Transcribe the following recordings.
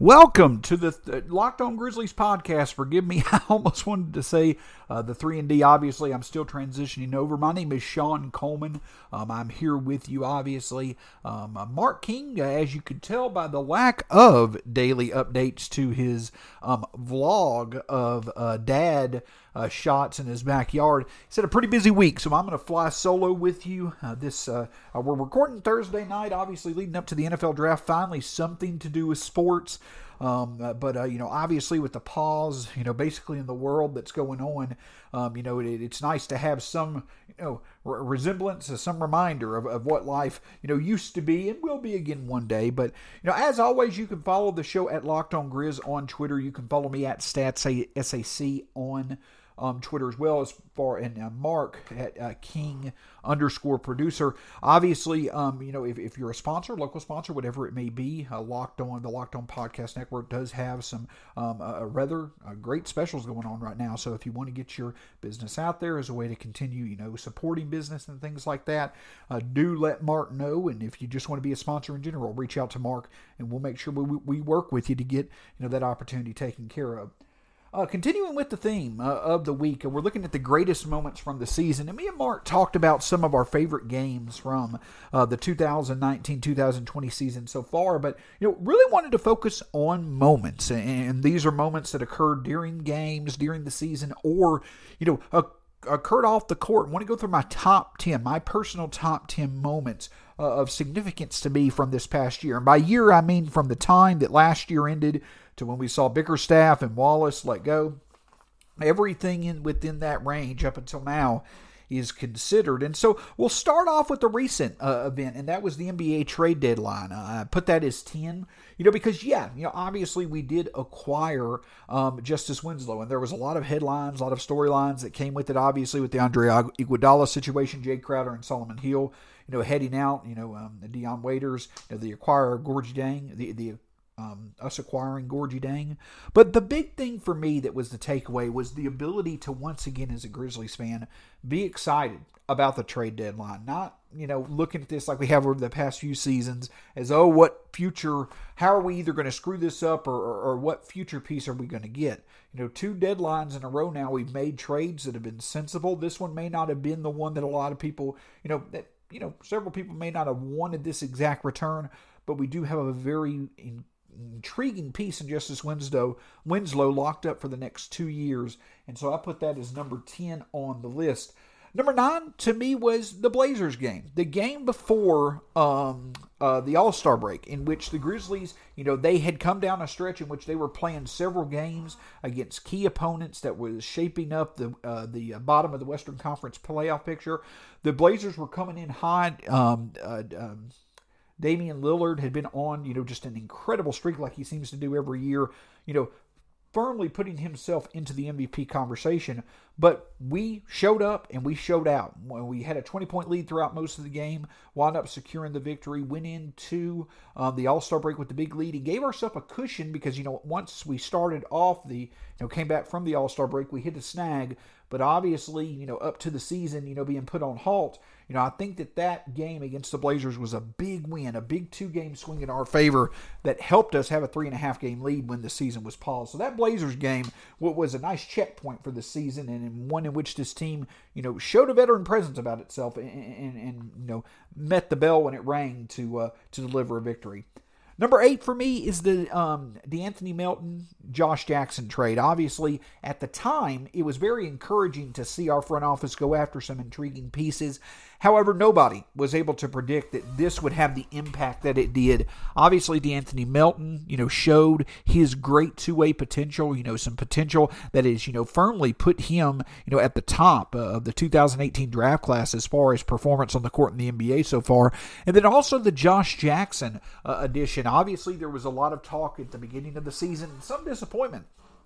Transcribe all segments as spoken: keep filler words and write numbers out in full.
Welcome to the Th- Locked On Grizzlies podcast. Forgive me, I almost wanted to say uh, the three and D. Obviously, I'm still transitioning over. My name is Sean Coleman. Um, I'm here with you, obviously. Um, uh, Mark King, uh, as you could tell by the lack of daily updates to his um, vlog of uh, dad uh, shots in his backyard, he's had a pretty busy week, so I'm going to fly solo with you. Uh, this uh, uh, We're recording Thursday night, obviously leading up to the N F L draft. Finally, something to do with sports. Um, uh, but, uh, you know, obviously with the pause, you know, basically in the world that's going on, um, you know, it, it's nice to have some, you know, re- resemblance, uh, some reminder of, of what life, you know, used to be and will be again one day. But, you know, as always, you can follow the show at Locked On Grizz on Twitter. You can follow me at Stats S A C on Um, Twitter as well, as far and uh, Mark at uh, King underscore producer. Obviously, um, you know, if, if you're a sponsor, local sponsor, whatever it may be, uh, Locked On, the Locked On Podcast Network does have some um, uh, rather uh, great specials going on right now. So if you want to get your business out there as a way to continue, you know, supporting business and things like that, uh, do let Mark know. And if you just want to be a sponsor in general, reach out to Mark, and we'll make sure we, we work with you to get, you know, that opportunity taken care of. Uh, continuing with the theme uh, of the week, we're looking at the greatest moments from the season. And me and Mark talked about some of our favorite games from uh, the two thousand nineteen two thousand twenty season so far. But, you know, really wanted to focus on moments. And these are moments that occurred during games, during the season, or, you know, uh, occurred off the court. I want to go through my top ten, my personal top ten moments uh, of significance to me from this past year. And by year, I mean from the time that last year ended to when we saw Bickerstaff and Wallace let go. Everything in within that range up until now is considered. And so we'll start off with the recent uh, event, and that was the N B A trade deadline. Uh, I put that as ten, you know, because, yeah, you know, obviously we did acquire um, Justice Winslow, and there was a lot of headlines, a lot of storylines that came with it, obviously, with the Andre Iguodala situation, Jay Crowder and Solomon Hill, you know, heading out, you know, um, the Dion Waiters, you know, the acquirer Gorgie Dang, the, the Um, us acquiring Gorgie Dang. But the big thing for me that was the takeaway was the ability to once again, as a Grizzlies fan, be excited about the trade deadline. Not, you know, looking at this like we have over the past few seasons as, oh, what future, how are we either going to screw this up or, or, or what future piece are we going to get? You know, two deadlines in a row now, we've made trades that have been sensible. This one may not have been the one that a lot of people, you know, that, you know, several people may not have wanted this exact return, but we do have a very in, intriguing piece in Justice Winslow, Winslow locked up for the next two years. And so I put that as number ten on the list. Number nine, to me, was the Blazers game. The game before um, uh, the All-Star break, in which the Grizzlies, you know, they had come down a stretch in which they were playing several games against key opponents that was shaping up the uh, the bottom of the Western Conference playoff picture. The Blazers were coming in hot. Um, uh, um, Damian Lillard had been on, you know, just an incredible streak like he seems to do every year, you know, firmly putting himself into the M V P conversation. But we showed up and we showed out. We had a twenty-point lead throughout most of the game, wound up securing the victory, went into um, the All-Star break with the big lead, and gave ourselves a cushion because, you know, once we started off the, you know, came back from the All-Star break, we hit a snag. But obviously, you know, up to the season, you know, being put on halt, you know, I think that that game against the Blazers was a big win, a big two-game swing in our favor that helped us have a three-and-a-half-game lead when the season was paused. So that Blazers game was a nice checkpoint for the season, and one in which this team, you know, showed a veteran presence about itself and, and, and you know, met the bell when it rang to uh, to deliver a victory. Number eight for me is the um, DeAnthony Melton, Josh Jackson trade. Obviously, at the time, it was very encouraging to see our front office go after some intriguing pieces. However, nobody was able to predict that this would have the impact that it did. Obviously, DeAnthony Melton, you know, showed his great two-way potential, you know, some potential that is, you know, firmly put him, you know, at the top of the two thousand eighteen draft class as far as performance on the court in the N B A so far. And then also the Josh Jackson uh, addition. Obviously, there was a lot of talk at the beginning of the season, some disappointment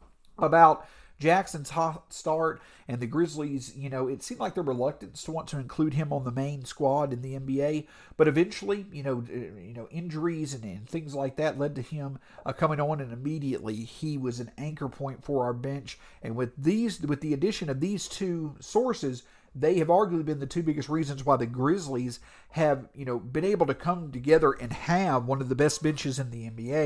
about Jackson's hot start and the Grizzlies, you know, it seemed like their reluctance to want to include him on the main squad in the N B A. But eventually, you know, you know, injuries and, and things like that led to him uh, coming on, and immediately he was an anchor point for our bench. And with these, with the addition of these two sources, they have arguably been the two biggest reasons why the Grizzlies have, you know, been able to come together and have one of the best benches in the N B A.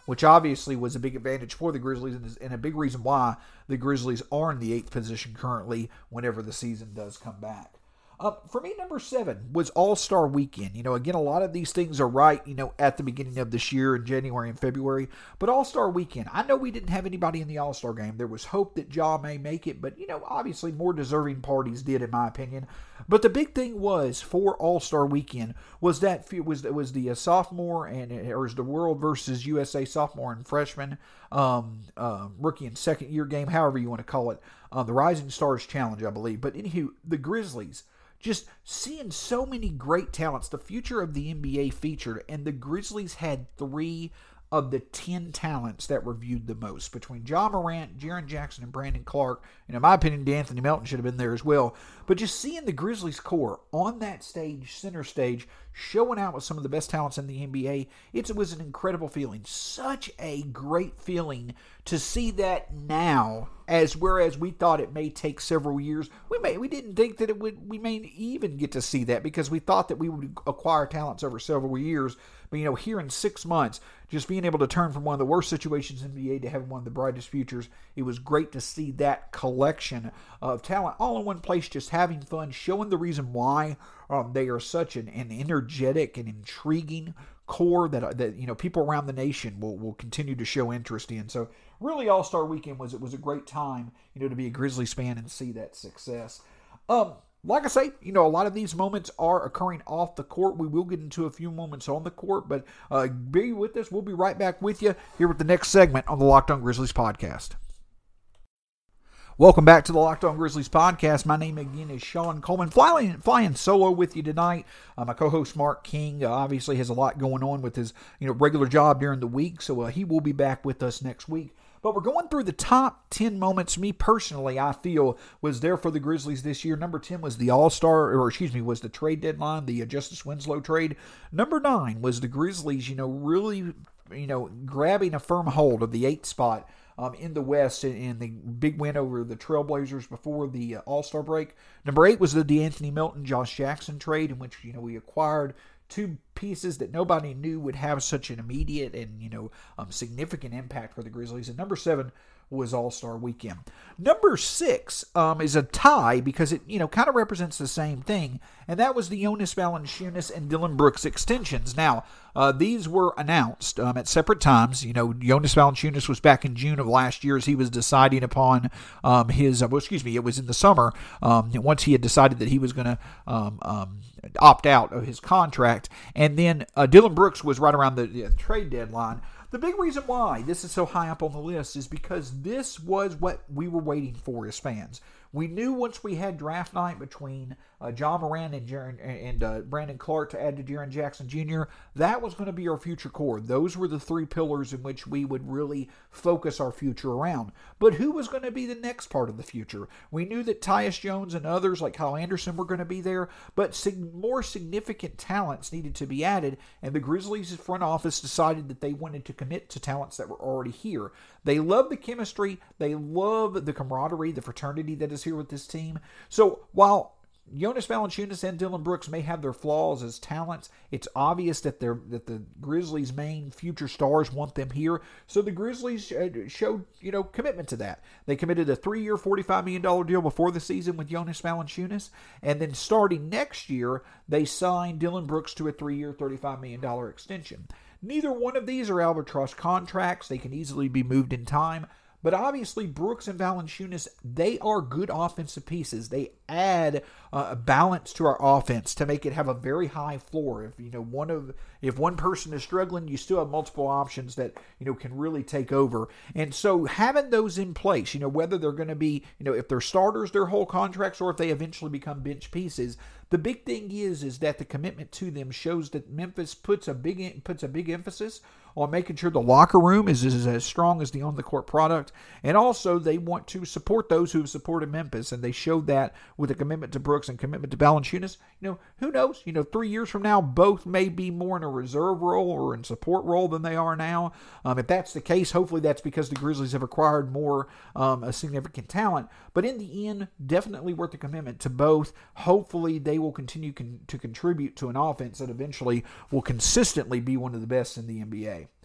which obviously was a big advantage for the Grizzlies and, is, and a big reason why the Grizzlies are in the eighth position currently whenever the season does come back. Uh, for me, number seven was All-Star Weekend. You know, again, a lot of these things are right, you know, at the beginning of this year in January and February. But All-Star Weekend, I know we didn't have anybody in the All-Star game. There was hope that Ja may make it, but, you know, obviously more deserving parties did, in my opinion. But the big thing was for All-Star Weekend was that was was the uh, sophomore and or was the World versus U S A sophomore and freshman, um, uh, rookie and second year game, however you want to call it, uh, the Rising Stars Challenge, I believe. But anywho, the Grizzlies. Just seeing so many great talents. The future of the N B A featured, and the Grizzlies had three of the ten talents that were viewed the most between Ja Morant, Jaren Jackson, and Brandon Clark. And in my opinion, D'Anthony Melton should have been there as well. But just seeing the Grizzlies core on that stage, center stage, showing out with some of the best talents in the N B A, it was an incredible feeling. Such a great feeling to see that now, as whereas we thought it may take several years. We may we didn't think that it would. We may even get to see that because we thought that we would acquire talents over several years. But, you know, here in six months, just being able to turn from one of the worst situations in the N B A to having one of the brightest futures, it was great to see that collection of talent all in one place, just having fun, showing the reason why um, they are such an, an energetic and intriguing core that, that you know, people around the nation will, will continue to show interest in. So really, All-Star Weekend was it was a great time, you know, to be a Grizzlies fan and see that success. Um, Like I say, you know, a lot of these moments are occurring off the court. We will get into a few moments on the court, but uh, be with us. We'll be right back with you here with the next segment on the Locked On Grizzlies podcast. Welcome back to the Locked On Grizzlies podcast. My name again is Sean Coleman, flying, flying solo with you tonight. Uh, my co-host Mark King uh, obviously has a lot going on with his you know regular job during the week, so uh, he will be back with us next week. But we're going through the top ten moments, me personally, I feel, was there for the Grizzlies this year. Number ten was the All-Star, or excuse me, was the trade deadline, the uh, Justice Winslow trade. Number nine was the Grizzlies, you know, really, you know, grabbing a firm hold of the eighth spot um, in the West in the big win over the Trailblazers before the uh, All-Star break. Number eight was the D'Anthony Melton, Josh Jackson trade, in which, you know, we acquired two pieces that nobody knew would have such an immediate and, you know, um, significant impact for the Grizzlies. And number seven was All-Star Weekend. Number six um, is a tie because it, you know, kind of represents the same thing, and that was the Jonas Valanciunas and Dillon Brooks extensions. Now, uh, these were announced um, at separate times. You know, Jonas Valanciunas was back in June of last year as he was deciding upon um, his, uh, well, excuse me, it was in the summer, um, once he had decided that he was going to um, um, opt out of his contract, and then uh, Dillon Brooks was right around the, the trade deadline. The big reason why this is so high up on the list is because this was what we were waiting for as fans. We knew once we had draft night between uh, Ja Morant and, Jaren, and uh, Brandon Clark to add to Jaren Jackson Junior, that was going to be our future core. Those were the three pillars in which we would really focus our future around. But who was going to be the next part of the future? We knew that Tyus Jones and others like Kyle Anderson were going to be there, but sig- more significant talents needed to be added, and the Grizzlies' front office decided that they wanted to commit to talents that were already here. They love the chemistry, they love the camaraderie, the fraternity that is here with this team. So while Jonas Valanciunas and Dillon Brooks may have their flaws as talents, it's obvious that they're that the Grizzlies' main future stars want them here. So the Grizzlies showed, you know, commitment to that. They committed a three-year, forty-five million dollars deal before the season with Jonas Valanciunas, and then starting next year, they signed Dillon Brooks to a three-year, thirty-five million dollars extension. Neither one of these are albatross contracts. They can easily be moved in time. But obviously, Brooks and Valanciunas, they are good offensive pieces. They add uh, balance to our offense to make it have a very high floor. If you know one of if one person is struggling, you still have multiple options that you know can really take over. And so having those in place, you know whether they're going to be you know if they're starters their whole contracts or if they eventually become bench pieces. The big thing is is that the commitment to them shows that Memphis puts a big puts a big emphasis on making sure the locker room is, is as strong as the on-the-court product. And also, they want to support those who have supported Memphis, and they showed that with a commitment to Brooks and commitment to Valanciunas. You know, who knows? You know, three years from now, both may be more in a reserve role or in support role than they are now. Um, if that's the case, hopefully that's because the Grizzlies have acquired more um, a significant talent. But in the end, definitely worth the commitment to both. Hopefully, they will continue con- to contribute to an offense that eventually will consistently be one of the best in the N B A.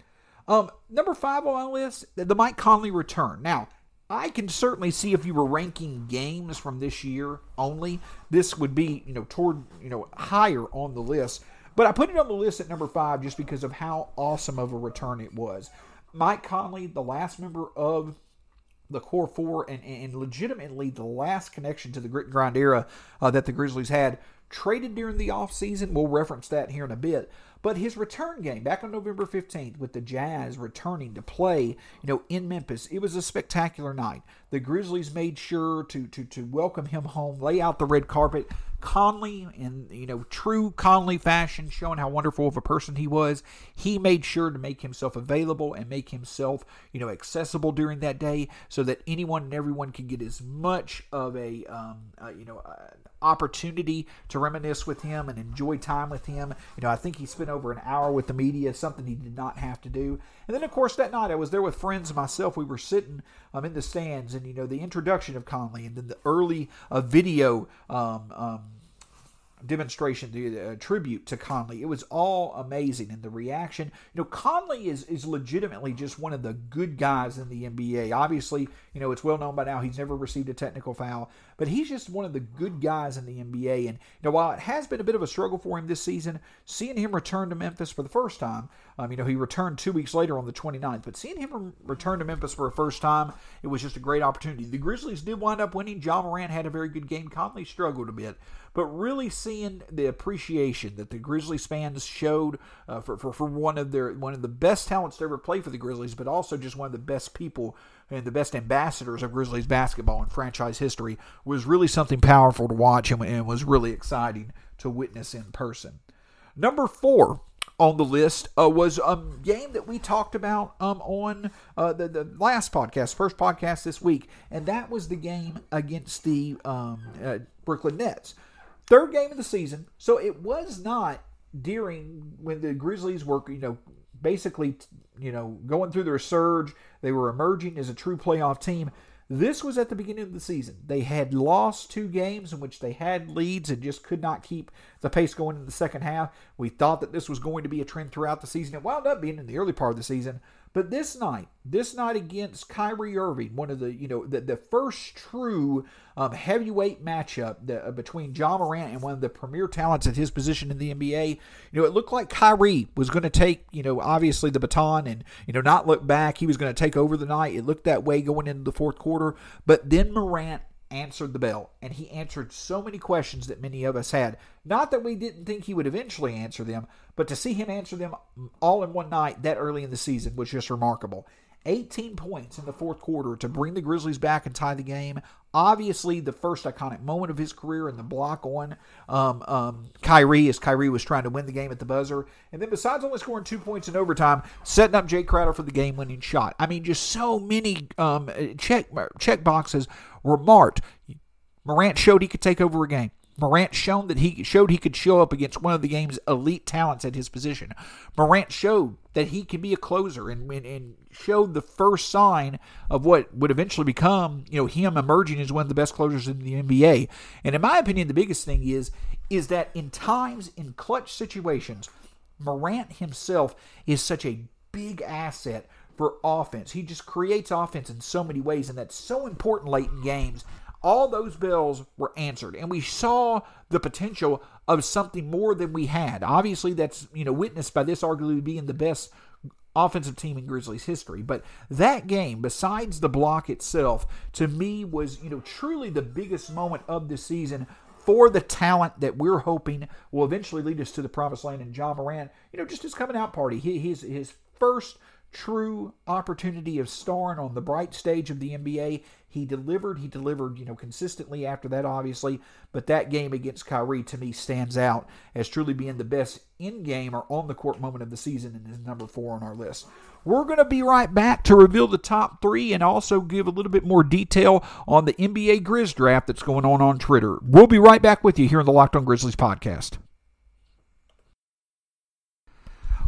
Um, number five on my list, the Mike Conley return. Now, I can certainly see if you were ranking games from this year only, this would be, you know, toward, you know, higher on the list. But I put it on the list at number five just because of how awesome of a return it was. Mike Conley, the last member of the core four, and, and legitimately the last connection to the grit and grind era uh, that the Grizzlies had, traded during the offseason. We'll reference that here in a bit. But his return game back on November fifteenth with the Jazz returning to play, you know, in Memphis, it was a spectacular night. The Grizzlies made sure to to to welcome him home, lay out the red carpet. Conley, in, you know, true Conley fashion, showing how wonderful of a person he was, he made sure to make himself available and make himself, you know, accessible during that day so that anyone and everyone could get as much of a, um, uh, you know, uh, opportunity to reminisce with him and enjoy time with him. You know, I think he spent over an hour with the media, something he did not have to do. And then, of course, that night I was there with friends and myself. We were sitting um, in the stands, and, you know, the introduction of Conley and then the early uh, video um, um, demonstration, the uh, tribute to Conley. It was all amazing, and the reaction. You know, Conley is is legitimately just one of the good guys in the N B A. Obviously, you know, it's well known by now he's never received a technical foul, but he's just one of the good guys in the N B A. And, you know, while it has been a bit of a struggle for him this season, seeing him return to Memphis for the first time, um, you know, he returned two weeks later on the twenty-ninth, but seeing him return to Memphis for a first time, it was just a great opportunity. The Grizzlies did wind up winning. Ja Morant had a very good game. Conley struggled a bit, but really seeing the appreciation that the Grizzlies fans showed uh, for, for for one of their one of the best talents to ever play for the Grizzlies, but also just one of the best people and the best ambassadors of Grizzlies basketball in franchise history, was really something powerful to watch and, and was really exciting to witness in person. Number four on the list uh, was a game that we talked about um, on uh, the, the last podcast, first podcast this week, and that was the game against the um, uh, Brooklyn Nets. Third game of the season, so it was not during when the Grizzlies were, you know, basically, you know, going through their surge. They were emerging as a true playoff team. This was at the beginning of the season. They had lost two games in which they had leads and just could not keep the pace going in the second half. We thought that this was going to be a trend throughout the season. It wound up being in the early part of the season. But this night, this night against Kyrie Irving, one of the, you know, the, the first true um, heavyweight matchup the, uh, between Ja Morant and one of the premier talents at his position in the N B A, you know, it looked like Kyrie was going to take, you know, obviously the baton and, you know, not look back. He was going to take over the night. It looked that way going into the fourth quarter. But then Morant answered the bell, and he answered so many questions that many of us had. Not that we didn't think he would eventually answer them, but to see him answer them all in one night that early in the season was just remarkable. eighteen points in the fourth quarter to bring the Grizzlies back and tie the game. Obviously, the first iconic moment of his career in the block on um, um, Kyrie as Kyrie was trying to win the game at the buzzer. And then besides only scoring two points in overtime, setting up Jay Crowder for the game-winning shot. I mean, just so many um, check, check boxes were marked. Morant showed he could take over a game. Morant shown that he showed he could show up against one of the game's elite talents at his position. Morant showed that he could be a closer and, and, and showed the first sign of what would eventually become, you know, him emerging as one of the best closers in the N B A. And in my opinion, the biggest thing is, is that in times, in clutch situations, Morant himself is such a big asset for offense. He just creates offense in so many ways, and that's so important late in games. All those bells were answered, and we saw the potential of something more than we had. Obviously, that's, you know, witnessed by this arguably being the best offensive team in Grizzlies history. But that game, besides the block itself, to me was, you know, truly the biggest moment of the season for the talent that we're hoping will eventually lead us to the promised land. And Ja Morant, you know, just his coming out party, he, his his first true opportunity of starring on the bright stage of the N B A. He delivered, he delivered, you know, consistently after that, obviously, but that game against Kyrie, to me, stands out as truly being the best in-game or on-the-court moment of the season and is number four on our list. We're going to be right back to reveal the top three and also give a little bit more detail on the N B A Grizz draft that's going on on Twitter. We'll be right back with you here on the Locked On Grizzlies podcast.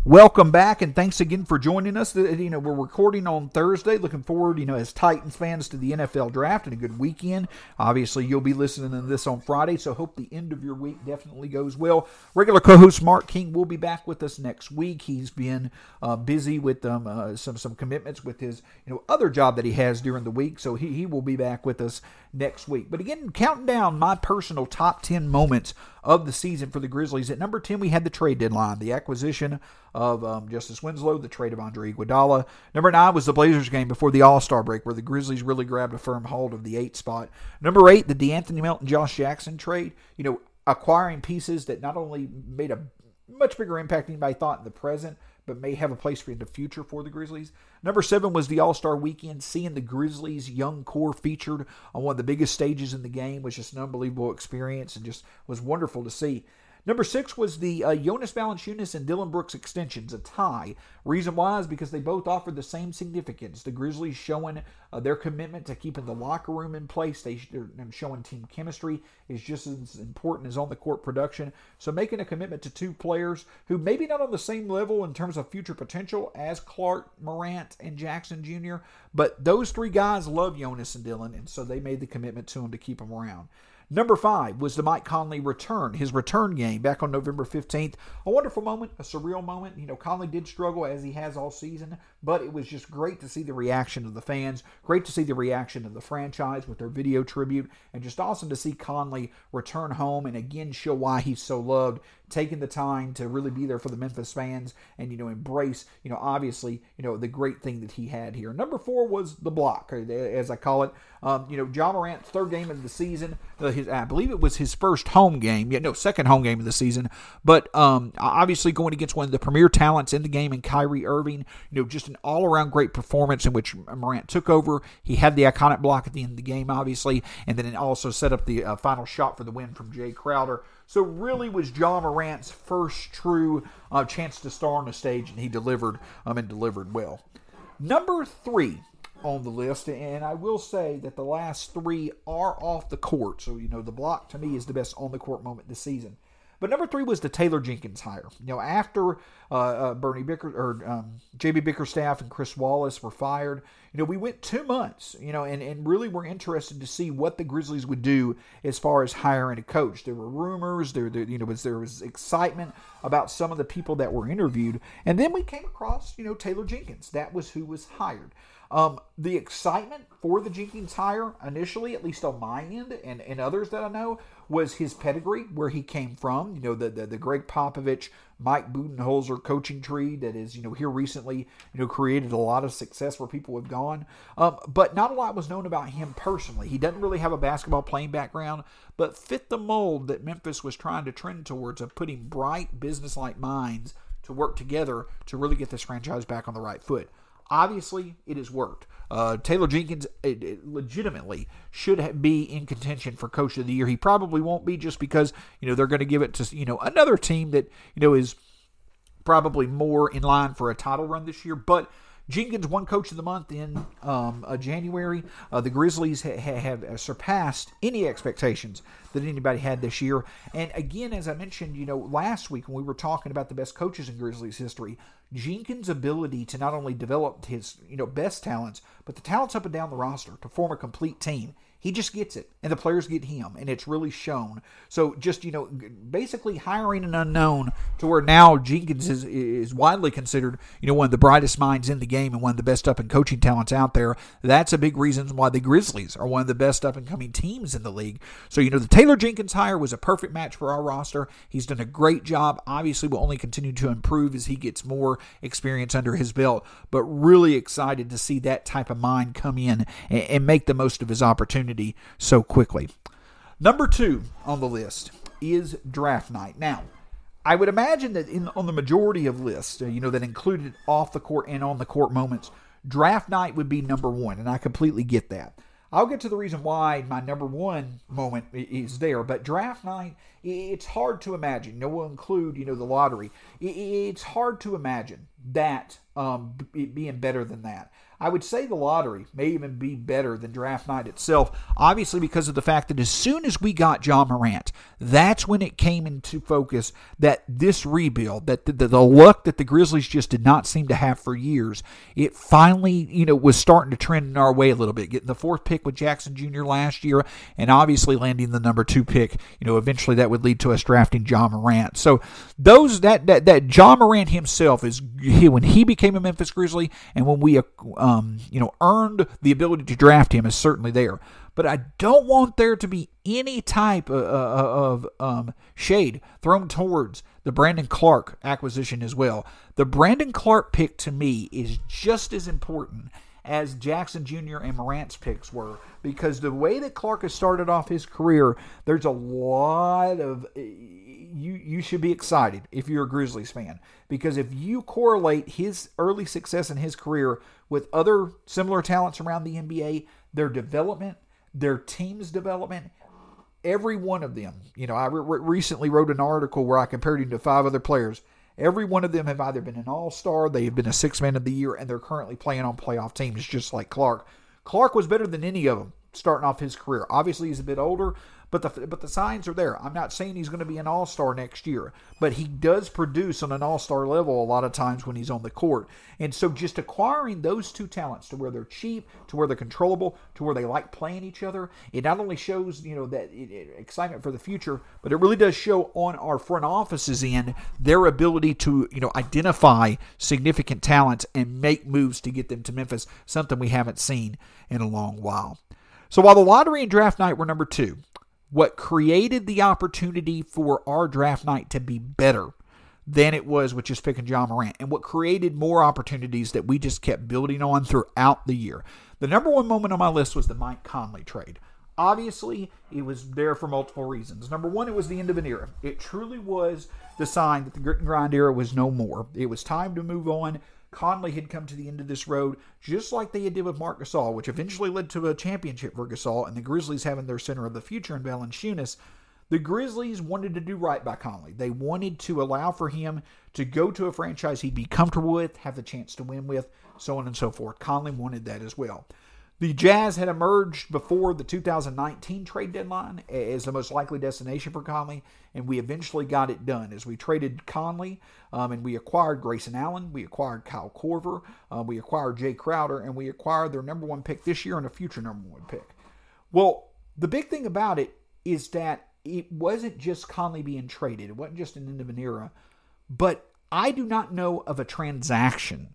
Welcome back, and thanks again for joining us. You know, we're recording on Thursday. Looking forward, you know, as Titans fans to the N F L draft and a good weekend. Obviously, you'll be listening to this on Friday, so hope the end of your week definitely goes well. Regular co-host Mark King will be back with us next week. He's been uh, busy with um, uh, some some commitments with his you know other job that he has during the week, so he, he will be back with us next week. But again, counting down my personal top ten moments of the season for the Grizzlies. At number ten, we had the trade deadline, the acquisition of um, Justice Winslow, the trade of Andre Iguodala. Number nine was the Blazers game before the All-Star break, where the Grizzlies really grabbed a firm hold of the eight spot. Number eight, the DeAnthony Melton, Josh Jackson trade. You know, acquiring pieces that not only made a much bigger impact than anybody thought in the present, but may have a place for in the future for the Grizzlies. Number seven was the All-Star weekend. Seeing the Grizzlies' young core featured on one of the biggest stages in the game was just an unbelievable experience and just was wonderful to see. Number six was the uh, Jonas Valanciunas and Dillon Brooks extensions, a tie. Reason why is because they both offered the same significance. The Grizzlies showing uh, their commitment to keeping the locker room in place. They, they're showing team chemistry is just as important as on-the-court production. So making a commitment to two players who maybe not on the same level in terms of future potential as Clark, Morant, and Jackson Junior, but those three guys love Jonas and Dillon, and so they made the commitment to him to keep them around. Number five was the Mike Conley return, his return game back on November fifteenth. A wonderful moment, a surreal moment. You know, Conley did struggle as he has all season, but it was just great to see the reaction of the fans, great to see the reaction of the franchise with their video tribute, and just awesome to see Conley return home and again show why he's so loved, taking the time to really be there for the Memphis fans and, you know, embrace, you know, obviously, you know, the great thing that he had here. Number four was the block, as I call it. Um, you know, Ja Morant's third game of the season, uh, his, I believe it was his first home game. Yeah, no, second home game of the season. But um, obviously going against one of the premier talents in the game in Kyrie Irving, you know, just an all-around great performance in which Morant took over. He had the iconic block at the end of the game, obviously, and then it also set up the uh, final shot for the win from Jay Crowder. So really was Ja Morant's first true uh, chance to star on the stage, and he delivered um, and delivered well. Number three on the list, and I will say that the last three are off the court. So, you know, the block to me is the best on-the-court moment this season. But number three was the Taylor Jenkins hire. You know, after uh, uh, Bernie Bicker or um, J B Bickerstaff and Chris Wallace were fired, you know, we went two months, you know, and, and really were interested to see what the Grizzlies would do as far as hiring a coach. There were rumors, there, there you know, was there was excitement about some of the people that were interviewed, and then we came across, you know, Taylor Jenkins. That was who was hired. Um, the excitement for the Jenkins hire initially, at least on my end and, and others that I know, was his pedigree, where he came from. You know, the the, the Greg Popovich, Mike Budenholzer coaching tree that is, you know, here recently, you know, created a lot of success where people have gone. Um, but not a lot was known about him personally. He doesn't really have a basketball playing background, but fit the mold that Memphis was trying to trend towards of putting bright business-like minds to work together to really get this franchise back on the right foot. Obviously, it has worked. Uh, Taylor Jenkins it, it legitimately should ha- be in contention for Coach of the Year. He probably won't be just because, you know, they're going to give it to, you know, another team that, you know, is probably more in line for a title run this year. But Jenkins won Coach of the Month in um, uh, January. Uh, the Grizzlies ha- have surpassed any expectations that anybody had this year. And again, as I mentioned, you know, last week when we were talking about the best coaches in Grizzlies history, Jenkins' ability to not only develop his, you know, best talents, but the talents up and down the roster to form a complete team. He just gets it, and the players get him, and it's really shown. So just, you know, basically hiring an unknown to where now Jenkins is is widely considered, you know, one of the brightest minds in the game and one of the best up-and coaching talents out there. That's a big reason why the Grizzlies are one of the best up-and-coming teams in the league. So, you know, the Taylor Jenkins hire was a perfect match for our roster. He's done a great job. Obviously, will only continue to improve as he gets more experience under his belt, but really excited to see that type of mind come in and, and make the most of his opportunity so quickly. Number two on the list is draft night. Now, I would imagine that in, on the majority of lists, uh, you know, that included off the court and on the court moments, draft night would be number one, and I completely get that. I'll get to the reason why my number one moment is there, but draft night, it's hard to imagine. No, we'll include, you know, the lottery. It's hard to imagine that um, b- being better than that. I would say the lottery may even be better than draft night itself, obviously because of the fact that as soon as we got Ja Morant, that's when it came into focus that this rebuild, that the, the, the luck that the Grizzlies just did not seem to have for years, it finally, you know, was starting to trend in our way a little bit. Getting the fourth pick with Jackson Junior last year, and obviously landing the number two pick, you know, eventually that would lead to us drafting Ja Morant. So those that that that Ja Morant himself is he, when he became a Memphis Grizzly, and when we um you know earned the ability to draft him, is certainly there. But I don't want there to be any type of, of um, shade thrown towards the Brandon Clarke acquisition as well. The Brandon Clarke pick to me is just as important as Jackson Junior and Morant's picks were, because the way that Clarke has started off his career, there's a lot of you you should be excited if you're a Grizzlies fan, because if you correlate his early success in his career with other similar talents around the N B A, their development, their team's development, every one of them, you know, I re- recently wrote an article where I compared him to five other players. Every one of them have either been an all-star, they have been a six-man of the year, and they're currently playing on playoff teams just like Clarke. Clarke was better than any of them starting off his career. Obviously, he's a bit older, but the but the signs are there. I'm not saying he's going to be an all-star next year, but he does produce on an all-star level a lot of times when he's on the court. And so just acquiring those two talents to where they're cheap, to where they're controllable, to where they like playing each other, it not only shows, you know, that it, it, excitement for the future, but it really does show on our front offices end their ability to, you know, identify significant talents and make moves to get them to Memphis, something we haven't seen in a long while. So while the lottery and draft night were number two, what created the opportunity for our draft night to be better than it was with just picking Ja Morant, and what created more opportunities that we just kept building on throughout the year, the number one moment on my list was the Mike Conley trade. Obviously, it was there for multiple reasons. Number one, it was the end of an era. It truly was the sign that the grit and grind era was no more. It was time to move on. Conley had come to the end of this road, just like they had did with Marc Gasol, which eventually led to a championship for Gasol, and the Grizzlies having their center of the future in Valanciunas. The Grizzlies wanted to do right by Conley. They wanted to allow for him to go to a franchise he'd be comfortable with, have the chance to win with, so on and so forth. Conley wanted that as well. The Jazz had emerged before the two thousand nineteen trade deadline as the most likely destination for Conley, and we eventually got it done as we traded Conley, um, and we acquired Grayson Allen, we acquired Kyle Korver, uh, we acquired Jay Crowder, and we acquired their number one pick this year and a future number one pick. Well, the big thing about it is that it wasn't just Conley being traded. It wasn't just an end of an era, but I do not know of a transaction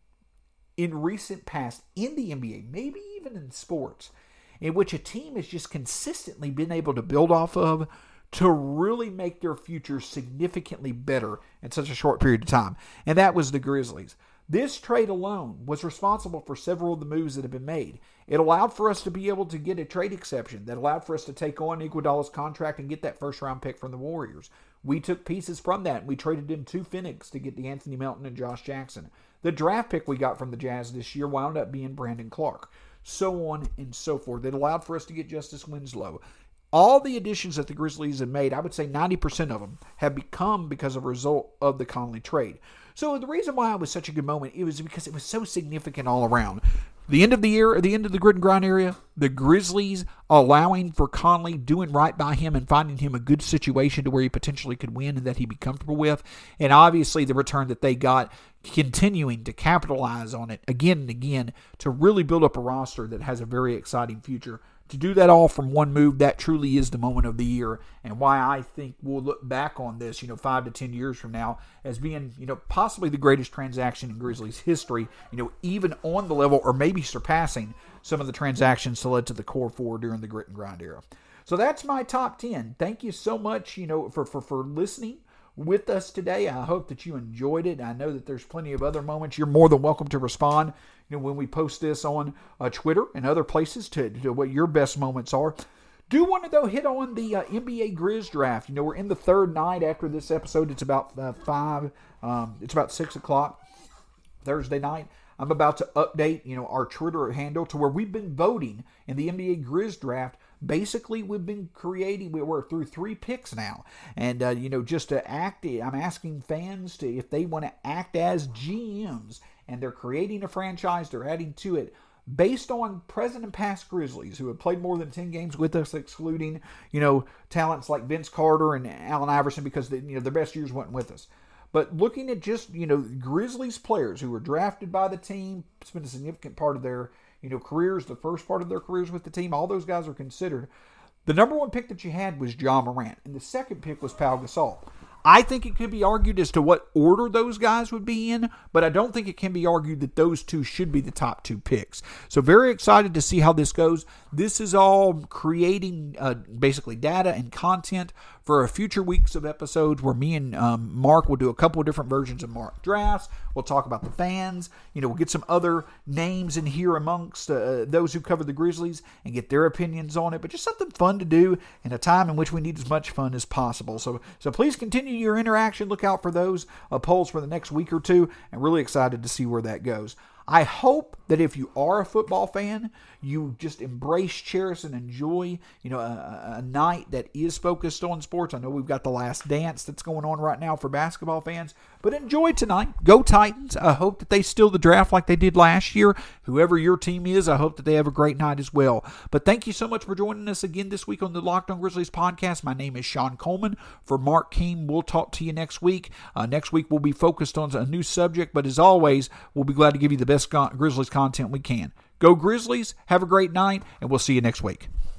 in recent past in the N B A, maybe even in sports, in which a team has just consistently been able to build off of to really make their future significantly better in such a short period of time. And that was the Grizzlies. This trade alone was responsible for several of the moves that have been made. It allowed for us to be able to get a trade exception that allowed for us to take on Iguodala's contract and get that first round pick from the Warriors. We took pieces from that and we traded them to Phoenix to get the Anthony Melton and Josh Jackson. The draft pick we got from the Jazz this year wound up being Brandon Clarke. So on and so forth. It allowed for us to get Justice Winslow. All the additions that the Grizzlies have made, I would say ninety percent of them, have become because of a result of the Conley trade. So the reason why it was such a good moment, it was because it was so significant all around. The end of the year, the end of the grit and grind area, the Grizzlies allowing for Conley, doing right by him and finding him a good situation to where he potentially could win and that he'd be comfortable with. And obviously the return that they got, continuing to capitalize on it again and again to really build up a roster that has a very exciting future. To do that all from one move, that truly is the moment of the year, and why I think we'll look back on this, you know, five to ten years from now as being, you know, possibly the greatest transaction in Grizzlies history, you know, even on the level or maybe surpassing some of the transactions that led to the core four during the grit and grind era. So that's my top ten. Thank you so much, you know, for, for, for listening with us today. I hope that you enjoyed it. I know that there's plenty of other moments. You're more than welcome to respond, you know, when we post this on uh, Twitter and other places to, to what your best moments are. Do want to, though, hit on the uh, N B A Grizz draft. You know, we're in the third night after this episode. It's about uh, five, um, it's about six o'clock Thursday night. I'm about to update, you know, our Twitter handle to where we've been voting in the N B A Grizz draft basically we've been creating, we're through three picks now. And, uh, you know, just to act, I'm asking fans to, if they want to act as G Ms and they're creating a franchise, they're adding to it, based on present and past Grizzlies who have played more than ten games with us, excluding, you know, talents like Vince Carter and Allen Iverson, because the, you know, their best years weren't with us. But looking at just, you know, Grizzlies players who were drafted by the team, spent a significant part of their, you know, careers, the first part of their careers with the team, all those guys are considered. The number one pick that you had was Ja Morant, and the second pick was Pau Gasol. I think it could be argued as to what order those guys would be in, but I don't think it can be argued that those two should be the top two picks. So very excited to see how this goes. This is all creating uh, basically data and content for a future weeks of episodes where me and um, Mark will do a couple of different versions of Mark Drafts. We'll talk about the fans. You know, we'll get some other names in here amongst uh, those who cover the Grizzlies and get their opinions on it. But just something fun to do in a time in which we need as much fun as possible. So, so please continue your interaction. Look out for those uh, polls for the next week or two. And really excited to see where that goes. I hope that if you are a football fan, you just embrace, cherish, and enjoy, you know, a, a night that is focused on sports. I know we've got the Last Dance that's going on right now for basketball fans, but enjoy tonight. Go Titans. I hope that they steal the draft like they did last year. Whoever your team is, I hope that they have a great night as well. But thank you so much for joining us again this week on the Locked On Grizzlies podcast. My name is Sean Coleman. For Mark Keem, we'll talk to you next week. Uh, next week we'll be focused on a new subject, but as always, we'll be glad to give you the best Grizzlies content we can. Go Grizzlies, have a great night, and we'll see you next week.